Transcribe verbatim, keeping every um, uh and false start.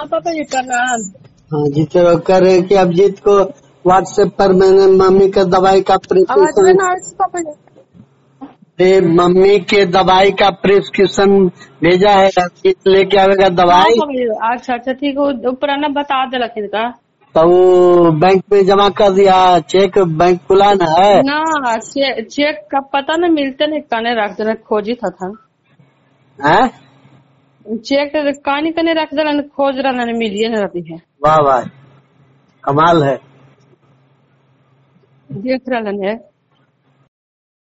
पापा जी प्रणाम। हाँ जी, तो कर रहे कि अभिजीत को व्हाट्सएप पर मैंने मम्मी के दवाई का आवाज में प्रिस्क्रिप्शन ना पापा जी। दे मम्मी के दवाई का प्रिस्क्रिप्शन भेजा है। अभिजीत लेके आवेगा हाँ दवाई, पापा जी, अच्छा अच्छा ठीक है। पुराना बता दे लखीन का तो वो बैंक में जमा कर दिया। चेक बैंक खुला न है ना चे, चेक का पता न मिलते नहीं कने रख देना खोजी था था हैं? चेक कहानी कने रख देना खोज रहा न मिलिए न रही है। वाह वाह, कमाल है। देख रहा है